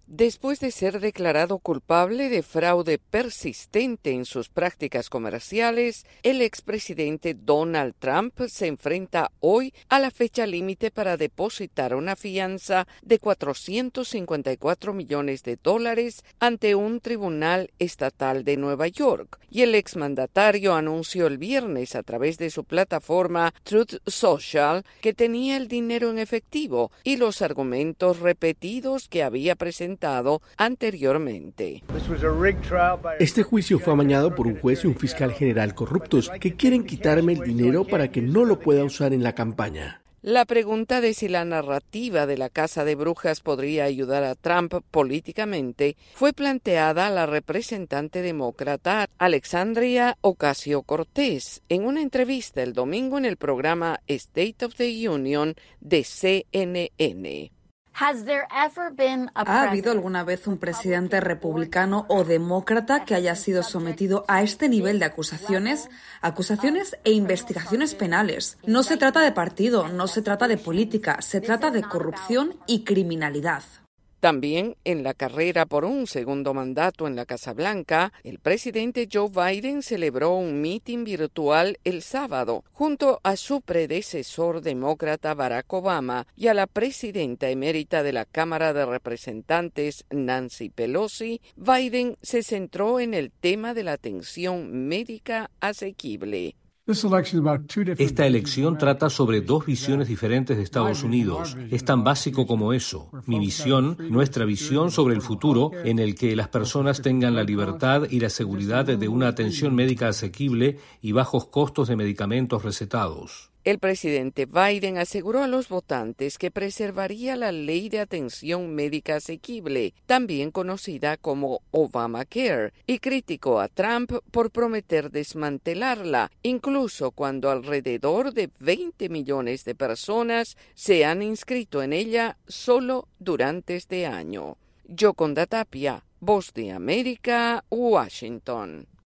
Después de ser declarado culpable de fraude persistente en sus prácticas comerciales, el expresidente Donald Trump se enfrenta hoy a la fecha límite para depositar una fianza de $454 millones ante un tribunal estatal de Nueva York. Y el exmandatario anunció el viernes a través de su plataforma Truth Social que tenía el dinero en efectivo y los argumentos repetidos que había presentado anteriormente. Este juicio fue amañado por un juez y un fiscal general corruptos que quieren quitarme el dinero para que no lo pueda usar en la campaña. La pregunta de si la narrativa de la Casa de Brujas podría ayudar a Trump políticamente fue planteada a la representante demócrata Alexandria Ocasio-Cortez en una entrevista el domingo en el programa State of the Union de CNN. ¿Ha habido alguna vez un presidente republicano o demócrata que haya sido sometido a este nivel de acusaciones e investigaciones penales? No se trata de partido, no se trata de política, se trata de corrupción y criminalidad. También en la carrera por un segundo mandato en la Casa Blanca, el presidente Joe Biden celebró un mitin virtual el sábado junto a su predecesor demócrata Barack Obama y a la presidenta emérita de la Cámara de Representantes Nancy Pelosi. Biden se centró en el tema de la atención médica asequible. Esta elección trata sobre dos visiones diferentes de Estados Unidos. Es tan básico como eso. Mi visión, nuestra visión sobre el futuro, en el que las personas tengan la libertad y la seguridad de una atención médica asequible y bajos costos de medicamentos recetados. El presidente Biden aseguró a los votantes que preservaría la ley de atención médica asequible, también conocida como Obamacare, y criticó a Trump por prometer desmantelarla, incluso cuando alrededor de 20 millones de personas se han inscrito en ella solo durante este año. Yoconda Tapia, Voz de América, Washington.